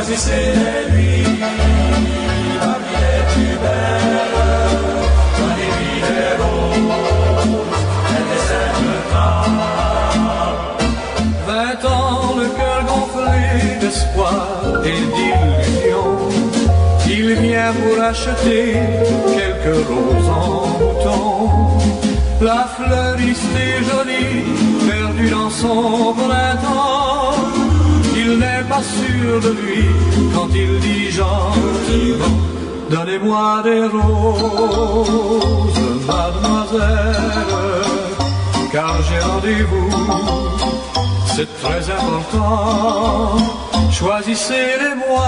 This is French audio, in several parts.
choisissez-les-lui, la vie est plus belle, donnez-lui des roses, elle les aimera. 20 ans, le cœur gonflé d'espoir et d'illusion, il vient pour acheter quelques roses en bouton. La fleuriste est jolie, perdue dans son printemps. Il n'est pas sûr de lui quand il dit gentiment: donnez-moi des roses, mademoiselle, car j'ai rendez-vous, c'est très important. Choisissez-les-moi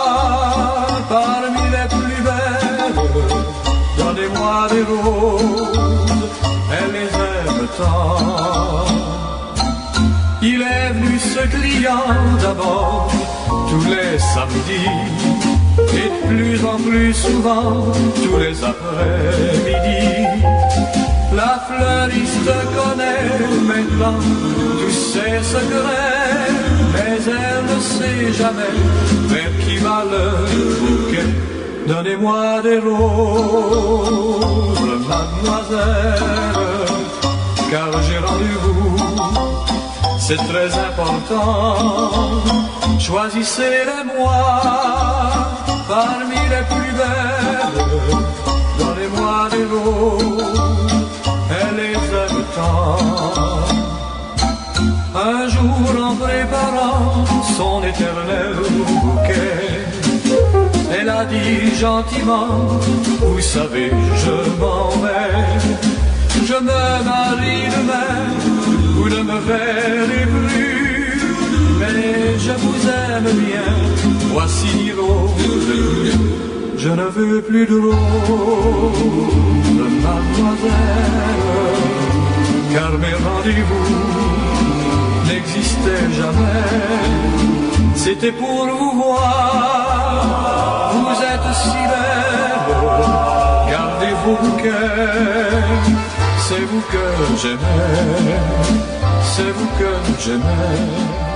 parmi les plus belles, donnez-moi des roses, elle les aime tant. Il est venu ce client d'abord tous les samedis, et de plus en plus souvent tous les après-midi. La fleuriste connaît maintenant tous ses secrets, mais elle ne sait jamais vers qui va le bouquet. Donnez-moi des roses, mademoiselle, car j'ai rendez-vous, c'est très important. Choisissez-les-moi parmi les plus belles, donnez-moi des roses, elle les aime tant. Un jour, en préparant son éternel bouquet, elle a dit gentiment: vous savez, je m'en vais, je me marie demain, vous ne me verrez plus, mais je vous aime bien, voici 10 roses, je ne veux plus de roses, mademoiselle, car mes rendez-vous n'existaient jamais, c'était pour vous voir, vous êtes si belle, gardez vos bouquets, c'est vous que j'aimais, c'est vous que j'aimais.